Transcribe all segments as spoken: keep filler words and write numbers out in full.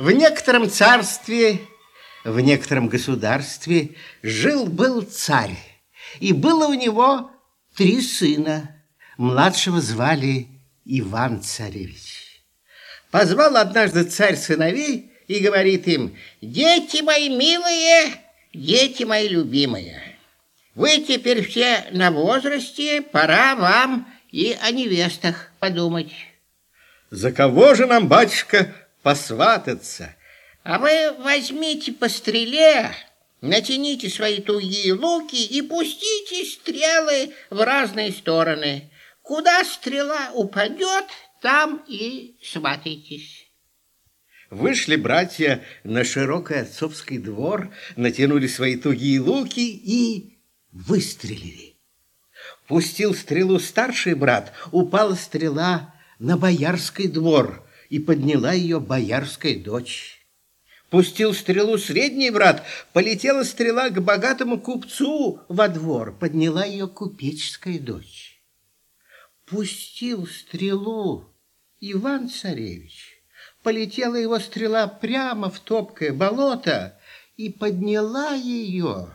В некотором царстве, в некотором государстве жил-был царь, и было у него три сына. Младшего звали Иван-царевич. Позвал однажды царь сыновей и говорит им: «Дети мои милые, дети мои любимые, вы теперь все на возрасте, пора вам и о невестах подумать». «За кого же нам, батюшка, посвататься?» «А вы возьмите по стреле, натяните свои тугие луки и пустите стрелы в разные стороны. Куда стрела упадет, там и сватайтесь». Вышли братья на широкий отцовский двор, натянули свои тугие луки и выстрелили. Пустил стрелу старший брат, упала стрела на боярский двор, и подняла ее боярская дочь. Пустил стрелу средний брат, полетела стрела к богатому купцу во двор, подняла ее купеческая дочь. Пустил стрелу Иван-царевич, полетела его стрела прямо в топкое болото, и подняла ее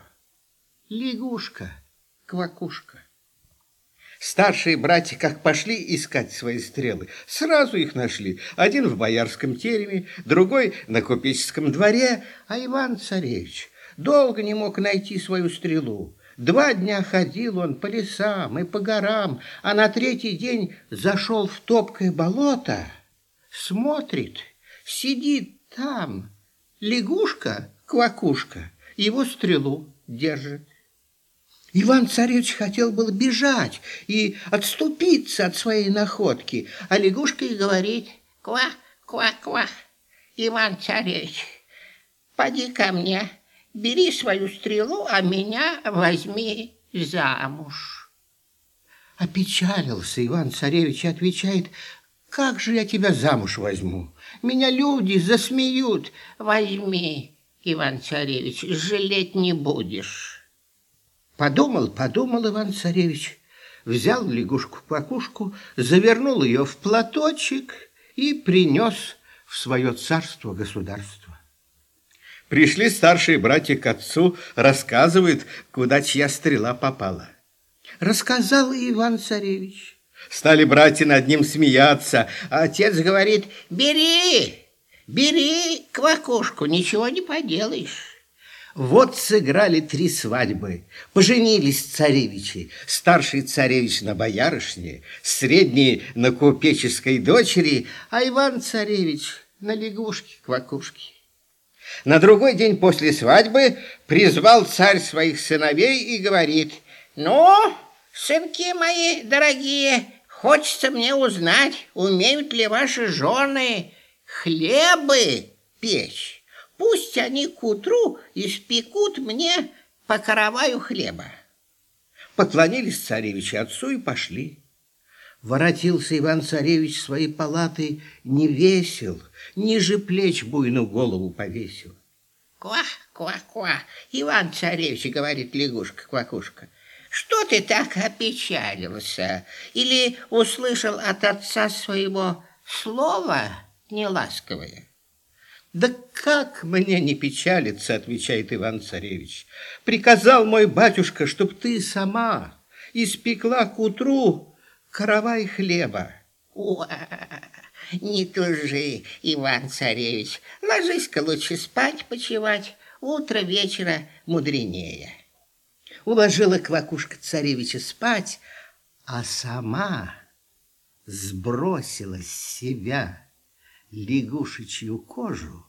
лягушка-квакушка. Старшие братья, как пошли искать свои стрелы, сразу их нашли. Один в боярском тереме, другой на купеческом дворе, а Иван-царевич долго не мог найти свою стрелу. Два дня ходил он по лесам и по горам, а на третий день зашел в топкое болото, смотрит, сидит там лягушка-квакушка, его стрелу держит. Иван-царевич хотел было бежать и отступиться от своей находки, а лягушка и говорит: «Ква, ква, ква, Иван-царевич, поди ко мне, бери свою стрелу, а меня возьми замуж». Опечалился Иван-царевич и отвечает: «Как же я тебя замуж возьму? Меня люди засмеют». «Возьми, Иван-царевич, жалеть не будешь». Подумал, подумал Иван-царевич, взял лягушку-квакушку, завернул ее в платочек и принес в свое царство-государство. Пришли старшие братья к отцу, рассказывают, куда чья стрела попала. Рассказал и Иван-царевич. Стали братья над ним смеяться, а отец говорит: «Бери, бери квакушку, ничего не поделаешь». Вот сыграли три свадьбы, поженились царевичи. Старший царевич на боярышне, средний на купеческой дочери, а Иван-царевич на лягушке-квакушке. На другой день после свадьбы призвал царь своих сыновей и говорит: «Ну, сынки мои дорогие, хочется мне узнать, умеют ли ваши жены хлебы печь. Пусть они к утру испекут мне по караваю хлеба». Поклонились царевичи отцу и пошли. Воротился Иван-царевич в свои палаты не весел, ниже плеч буйную голову повесил. «Ква, ква, ква, Иван-царевич, — говорит лягушка-квакушка, — что ты так опечалился? Или услышал от отца своего слово неласковое?» «Да как мне не печалиться, — отвечает Иван-царевич, — приказал мой батюшка, чтоб ты сама испекла к утру каравай хлеба». «О, не тужи, Иван-царевич, ложись-ка лучше спать, почивать, утро вечера мудренее». Уложила квакушка царевича спать, а сама сбросила с себя лягушечью кожу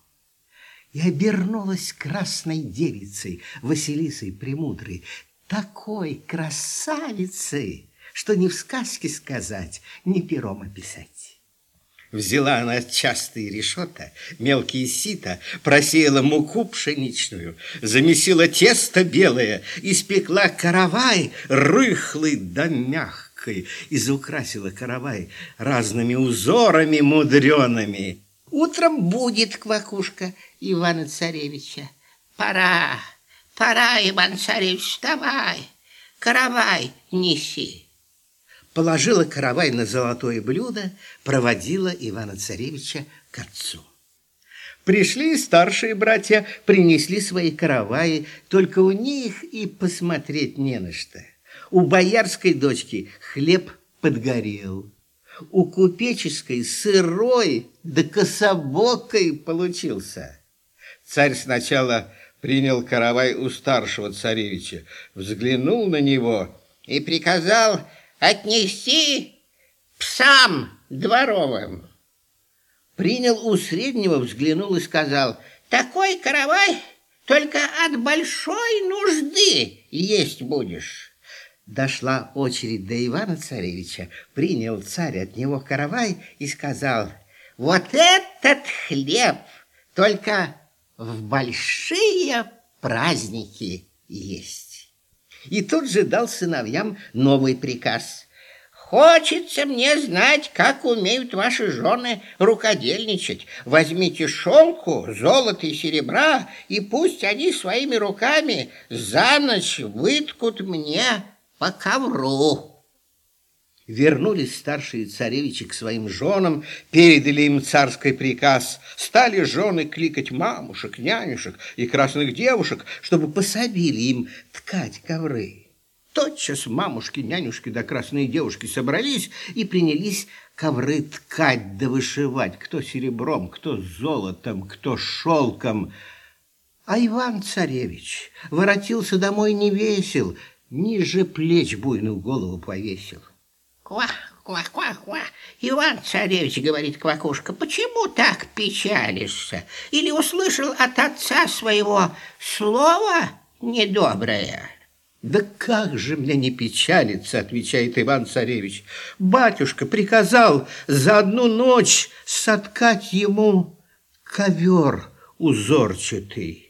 и обернулась красной девицей, Василисой Премудрой, такой красавицей, что ни в сказке сказать, ни пером описать. Взяла она частые решета, мелкие сито, просеяла муку пшеничную, замесила тесто белое, испекла каравай рыхлый да мягкий, изукрасила каравай разными узорами мудреными. Утром будет квакушка Ивана-царевича. Пора, пора, Иван-царевич, вставай, каравай неси. Положила каравай на золотое блюдо, проводила Ивана-царевича к отцу. Пришли старшие братья, принесли свои караваи, только у них и посмотреть не на что. У боярской дочки хлеб подгорел, у купеческой сырой да кособокой получился. Царь сначала принял каравай у старшего царевича, взглянул на него и приказал отнести псам дворовым. Принял у среднего, взглянул и сказал: такой каравай только от большой нужды есть будешь. Дошла очередь до Ивана-царевича, принял царь от него каравай и сказал: вот этот хлеб только в большие праздники есть. И тут же дал сыновьям новый приказ: хочется мне знать, как умеют ваши жены рукодельничать. Возьмите шелку, золота и серебра, и пусть они своими руками за ночь выткут мне по ковру. Вернулись старшие царевичи к своим женам, передали им царский приказ. Стали жены кликать мамушек, нянюшек и красных девушек, чтобы пособили им ткать ковры. Тотчас мамушки, нянюшки да красные девушки собрались и принялись ковры ткать да вышивать, кто серебром, кто золотом, кто шелком. А Иван-царевич воротился домой не весел, ниже плеч буйную голову повесил. Ква, ква, ква, ква. Иван-царевич, говорит Квакушка, почему так печалишься? Или услышал от отца своего слово недоброе? Да как же мне не печалиться, отвечает Иван-царевич. Батюшка приказал за одну ночь соткать ему ковер узорчатый.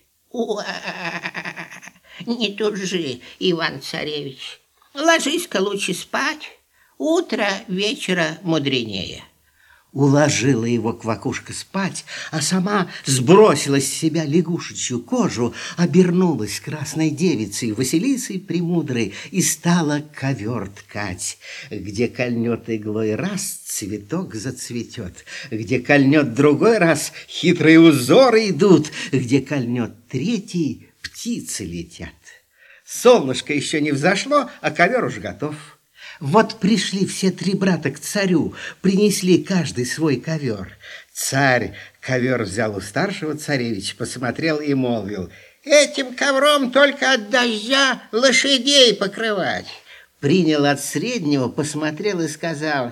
Не тужи, Иван-царевич, ложись-ка лучше спать, утро вечера мудренее. Уложила его Квакушка спать, а сама сбросила с себя лягушечью кожу, обернулась красной девицей Василисой Премудрой и стала ковер ткать. Где кольнет иглой раз, цветок зацветет, где кольнет другой раз, хитрые узоры идут, где кольнет третий, птицы летят. Солнышко еще не взошло, а ковер уж готов. Вот пришли все три брата к царю, принесли каждый свой ковер. Царь ковер взял у старшего царевича, посмотрел и молвил: этим ковром только от дождя лошадей покрывать. Принял от среднего, посмотрел и сказал: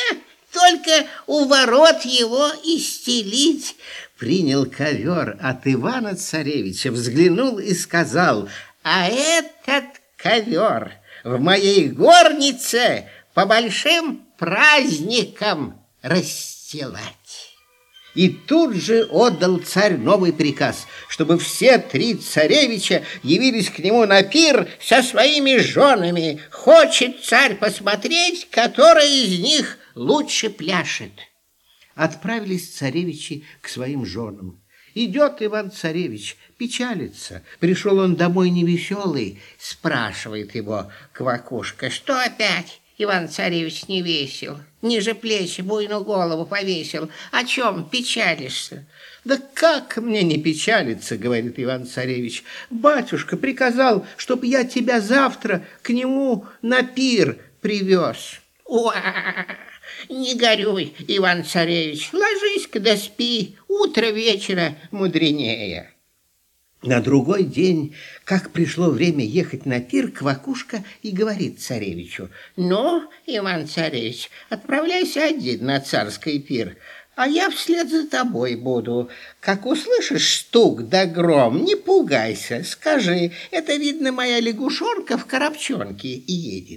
только у ворот его и стелить. Принял ковер от Ивана-царевича, взглянул и сказал: а этот ковер в моей горнице по большим праздникам расстилать. И тут же отдал царь новый приказ, чтобы все три царевича явились к нему на пир со своими женами. Хочет царь посмотреть, которая из них лучше пляшет. Отправились царевичи к своим женам. Идет Иван-царевич, печалится. Пришел он домой невеселый, спрашивает его Квакушка: что опять, Иван-царевич, не весел? Ниже плечи буйную голову повесил. О чем печалишься? Да как мне не печалиться, говорит Иван-царевич. Батюшка приказал, чтоб я тебя завтра к нему на пир привез. Уа! Не горюй, Иван-царевич, ложись-ка да спи, утро вечера мудренее. На другой день, как пришло время ехать на пир, Квакушка и говорит царевичу: ну, Иван-царевич, отправляйся один на царский пир, а я вслед за тобой буду. Как услышишь стук да гром, не пугайся, скажи: это, видно, моя лягушонка в коробчонке и едет.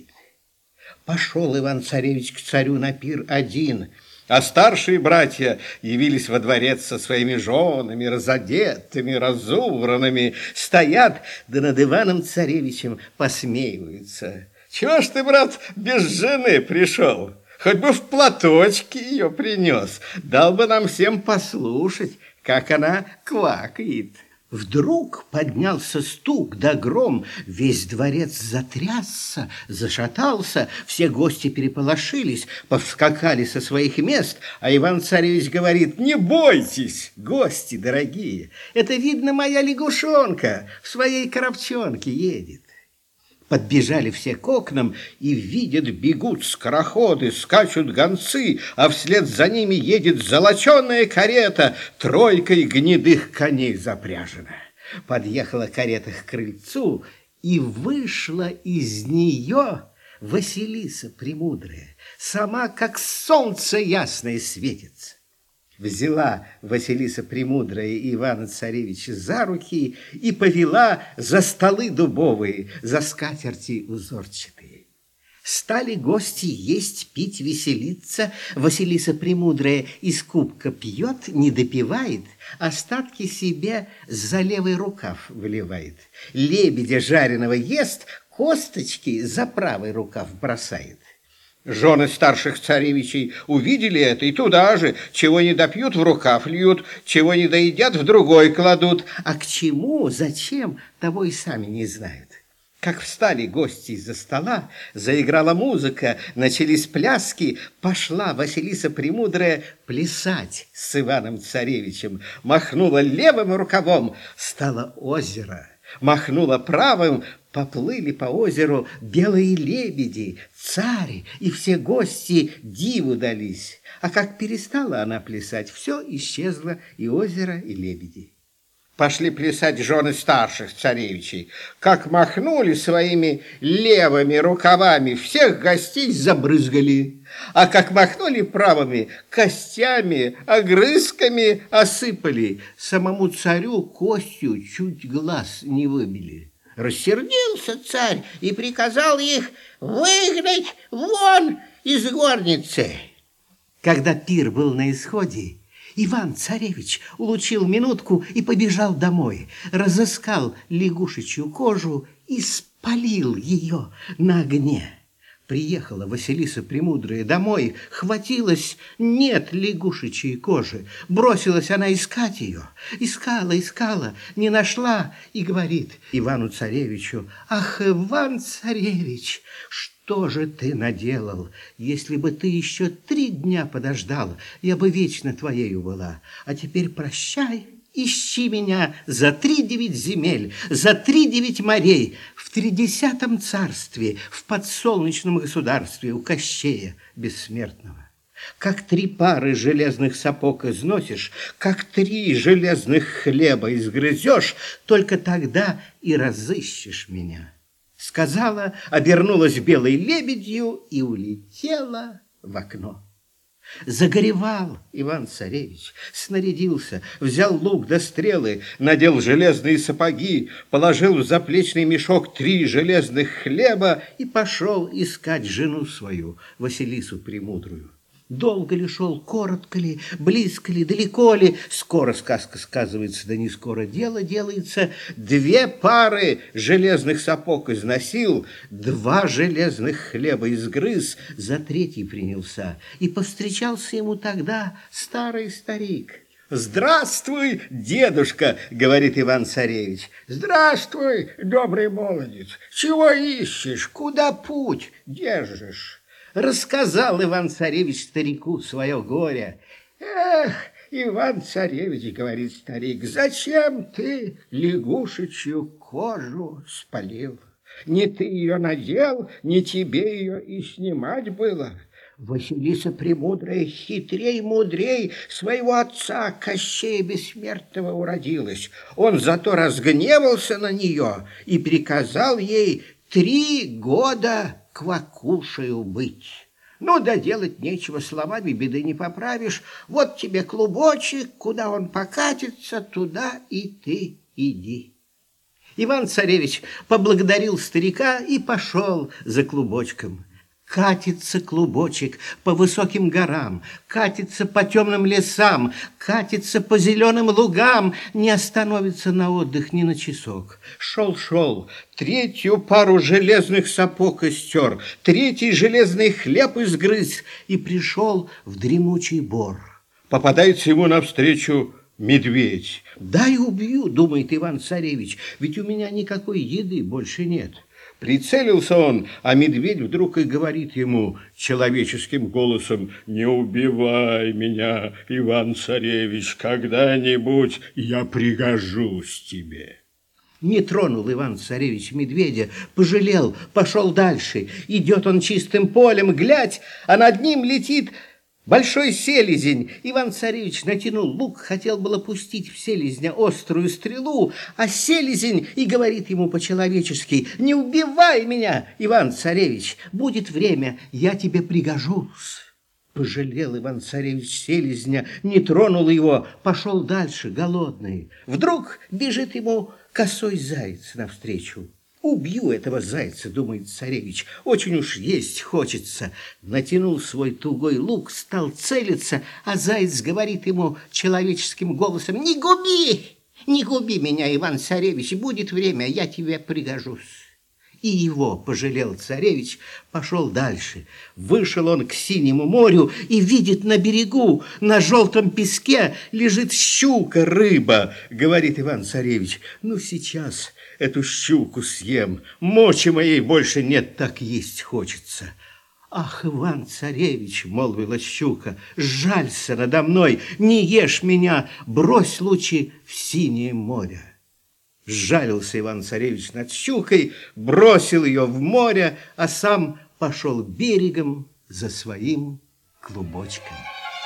Пошел Иван-царевич к царю на пир один, а старшие братья явились во дворец со своими женами, разодетыми, разубранными, стоят, да над Иваном-царевичем посмеиваются. Чего ж ты, брат, без жены пришел? Хоть бы в платочке ее принес, дал бы нам всем послушать, как она квакает. Вдруг поднялся стук да гром, весь дворец затрясся, зашатался, все гости переполошились, повскакали со своих мест, а Иван-царевич говорит: «Не бойтесь, гости дорогие, это, видно, моя лягушонка в своей коробчонке едет». Подбежали все к окнам и видят, бегут скороходы, скачут гонцы, а вслед за ними едет золоченая карета, тройкой гнедых коней запряжена. Подъехала карета к крыльцу, и вышла из нее Василиса Премудрая, сама как солнце ясное светится. Взяла Василиса Премудрая Ивана-царевича за руки и повела за столы дубовые, за скатерти узорчатые. Стали гости есть, пить, веселиться. Василиса Премудрая из кубка пьет, не допивает, остатки себе за левый рукав выливает. Лебедя жареного ест, косточки за правый рукав бросает. Жены старших царевичей увидели это и туда же, чего не допьют, в рукав льют, чего не доедят, в другой кладут. А к чему, зачем, того и сами не знают. Как встали гости из-за стола, заиграла музыка, начались пляски, пошла Василиса Премудрая плясать с Иваном-царевичем, махнула левым рукавом, стало озеро, махнула правым, поплыли по озеру белые лебеди, царь и все гости диву дались. А как перестала она плясать, все исчезло, и озеро, и лебеди. Пошли плясать жены старших царевичей. Как махнули своими левыми рукавами, всех гостей забрызгали. А как махнули правыми, костями, огрызками осыпали. Самому царю костью чуть глаз не выбили. Рассердился царь и приказал их выгнать вон из горницы. Когда пир был на исходе, Иван-царевич улучил минутку и побежал домой, разыскал лягушечью кожу и спалил ее на огне. Приехала Василиса Премудрая домой, хватилась, нет лягушечьей кожи. Бросилась она искать ее, искала, искала, не нашла и говорит Ивану-царевичу: «Ах, Иван-царевич, что же ты наделал? Если бы ты еще три дня подождал, я бы вечно твоею была. А теперь прощай». Ищи меня за три девять земель, за три девять морей, в тридесятом царстве, в подсолнечном государстве у Кощея Бессмертного. Как три пары железных сапог износишь, как три железных хлеба изгрызешь, только тогда и разыщешь меня. Сказала, обернулась белой лебедью и улетела в окно. Загоревал Иван-царевич, снарядился, взял лук да стрелы, надел железные сапоги, положил в заплечный мешок три железных хлеба и пошел искать жену свою, Василису Премудрую. Долго ли шел, коротко ли, близко ли, далеко ли, скоро сказка сказывается, да не скоро дело делается. Две пары железных сапог износил, два железных хлеба изгрыз, за третий принялся, и повстречался ему тогда старый старик. «Здравствуй, дедушка!» — говорит Иван-царевич. «Здравствуй, добрый молодец! Чего ищешь? Куда путь держишь?» Рассказал Иван-царевич старику свое горе. «Эх, Иван-царевич, — говорит старик, — зачем ты лягушечью кожу спалил? Не ты ее надел, не тебе ее и снимать было. Василиса Премудрая хитрей мудрей своего отца Кощея Бессмертного уродилась. Он зато разгневался на нее и приказал ей три года квакушею быть. Ну, да делать нечего, словами беды не поправишь. Вот тебе клубочек, куда он покатится, туда и ты иди». Иван-царевич поблагодарил старика и пошел за клубочком. Катится клубочек по высоким горам, катится по темным лесам, катится по зеленым лугам, не остановится на отдых ни на часок. Шел-шел, третью пару железных сапог истер, третий железный хлеб изгрыз и пришел в дремучий бор. Попадается ему навстречу медведь. Дай убью, думает Иван-царевич, ведь у меня никакой еды больше нет. Прицелился он, а медведь вдруг и говорит ему человеческим голосом: не убивай меня, Иван-царевич, когда-нибудь я пригожусь тебе. Не тронул Иван-царевич медведя, пожалел, пошел дальше. Идет он чистым полем, глядь, а над ним летит большой селезень. Иван-царевич натянул лук, хотел было пустить в селезня острую стрелу, а селезень и говорит ему по-человечески: не убивай меня, Иван-царевич, будет время, я тебе пригожусь. Пожалел Иван-царевич селезня, не тронул его, пошел дальше, голодный. Вдруг бежит ему косой заяц навстречу. Убью этого зайца, думает царевич, очень уж есть хочется. Натянул свой тугой лук, стал целиться, а заяц говорит ему человеческим голосом: не губи, не губи меня, Иван-царевич, будет время, я тебе пригожусь. И его пожалел царевич, пошел дальше. Вышел он к синему морю и видит на берегу, на желтом песке лежит щука, рыба. Говорит Иван-царевич: ну сейчас эту щуку съем, мочи моей больше нет, так есть хочется. Ах, Иван-царевич, молвила щука, жалься надо мной, не ешь меня, брось лучше в синее море. Сжалился Иван-царевич над щукой, бросил ее в море, а сам пошел берегом за своим клубочком.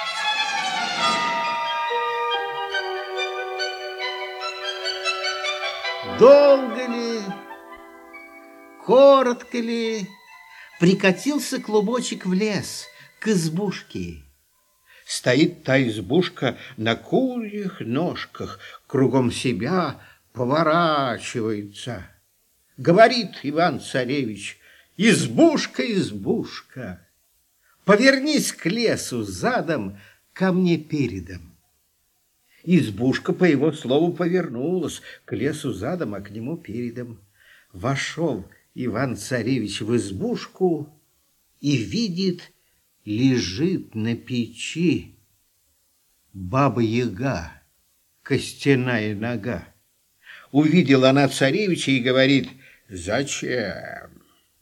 Долго ли, коротко ли, прикатился клубочек в лес, к избушке. Стоит та избушка на курьих ножках, кругом себя поворачивается. Говорит Иван-царевич: избушка, избушка, повернись к лесу задом, ко мне передом. Избушка, по его слову, повернулась к лесу задом, а к нему передом. Вошел Иван-царевич в избушку и видит, лежит на печи баба-яга, костяная нога. Увидела она царевича и говорит: зачем?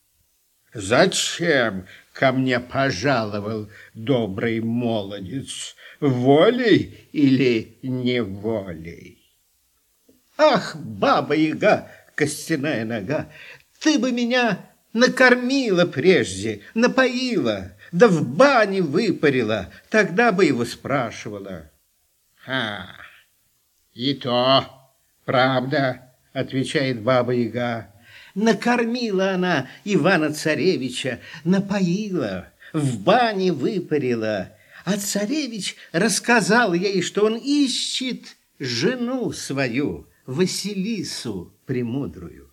Зачем ко мне пожаловал добрый молодец? Волей или неволей? Ах, баба-яга, костяная нога, ты бы меня накормила прежде, напоила, да в бане выпарила, тогда бы его спрашивала. Ха, и то правда, отвечает баба-яга. Накормила она Ивана-царевича, напоила, в бане выпарила, а царевич рассказал ей, что он ищет жену свою, Василису Премудрую.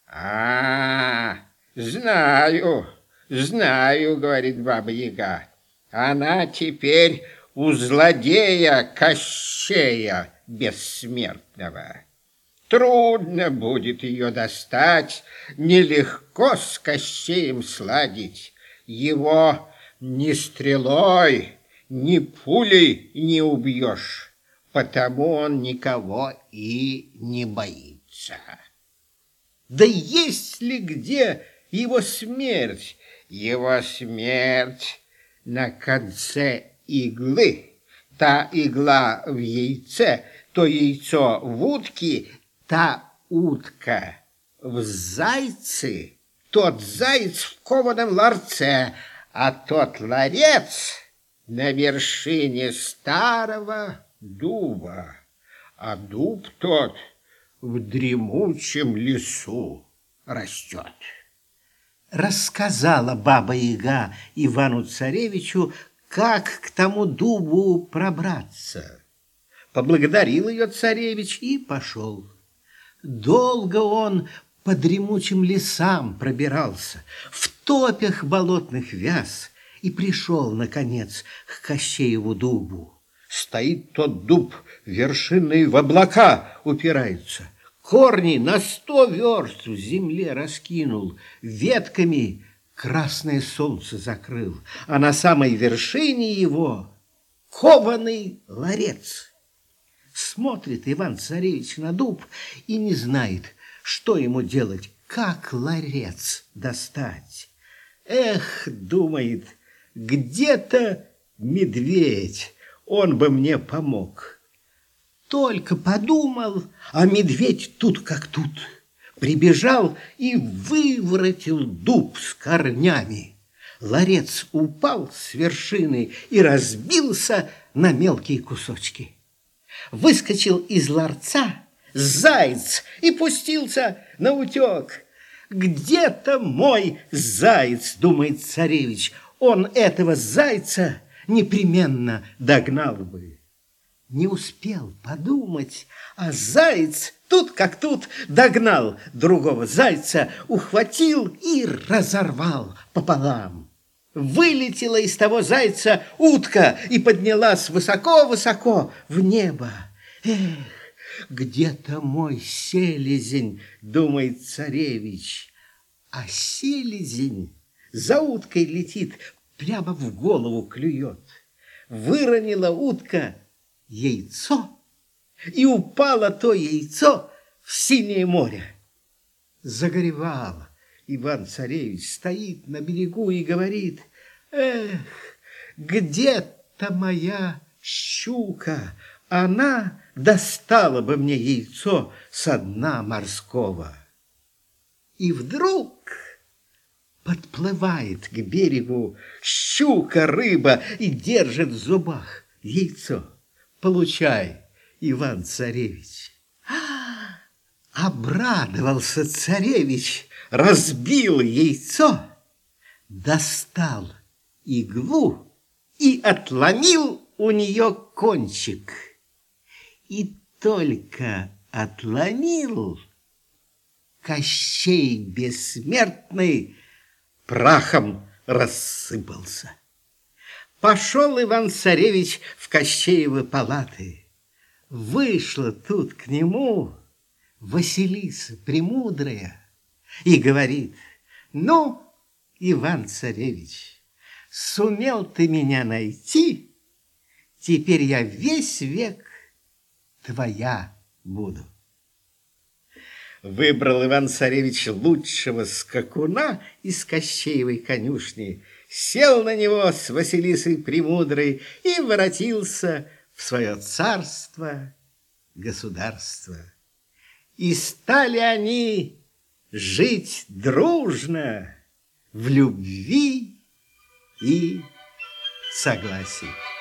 А, знаю, знаю, говорит баба-яга, она теперь у злодея Кощея Бессмертного. Трудно будет ее достать, нелегко с Кощеем сладить. Его ни стрелой, ни пулей не убьешь, потому он никого и не боится. Да есть ли где его смерть? Его смерть на конце иглы. Та игла в яйце, то яйцо в утке, та утка в зайце, тот заяц в кованом ларце, а тот ларец на вершине старого дуба, а дуб тот в дремучем лесу растет. Рассказала баба-яга Ивану-царевичу, как к тому дубу пробраться. Поблагодарил ее царевич и пошел. Долго он по дремучим лесам пробирался, в топях болотных вяз, и пришел, наконец, к Кощееву дубу. Стоит тот дуб, вершиной в облака упирается, корни на сто верст в земле раскинул, ветками красное солнце закрыл, а на самой вершине его кованый ларец. Смотрит Иван-царевич на дуб и не знает, что ему делать, как ларец достать. Эх, думает, где-то медведь, он бы мне помог. Только подумал, а медведь тут как тут. Прибежал и выворотил дуб с корнями. Ларец упал с вершины и разбился на мелкие кусочки. Выскочил из ларца заяц и пустился наутек. «Где-то мой заяц!» — думает царевич. Он этого зайца непременно догнал бы. Не успел подумать, а заяц тут как тут догнал другого зайца, ухватил и разорвал пополам. Вылетела из того зайца утка и поднялась высоко-высоко в небо. Эх, где-то мой селезень, думает царевич, а селезень за уткой летит, прямо в голову клюет. Выронила утка яйцо, и упало то яйцо в синее море. Загоревал Иван-царевич, стоит на берегу и говорит: эх, где-то моя щука, она достала бы мне яйцо со дна морского. И вдруг подплывает к берегу щука-рыба и держит в зубах яйцо. Получай, Иван-царевич. Обрадовался царевич, разбил яйцо, достал иглу и отломил у нее кончик. И только отломил, Кощей бессмертный прахом рассыпался. Пошел Иван-царевич в Кощеевы палаты. Вышла тут к нему Василиса Премудрая и говорит: ну, Иван-царевич, сумел ты меня найти, теперь я весь век твоя буду. Выбрал Иван-царевич лучшего скакуна из Кощеевой конюшни, сел на него с Василисой Премудрой и воротился в свое царство, государство. И стали они жить дружно в любви и согласии.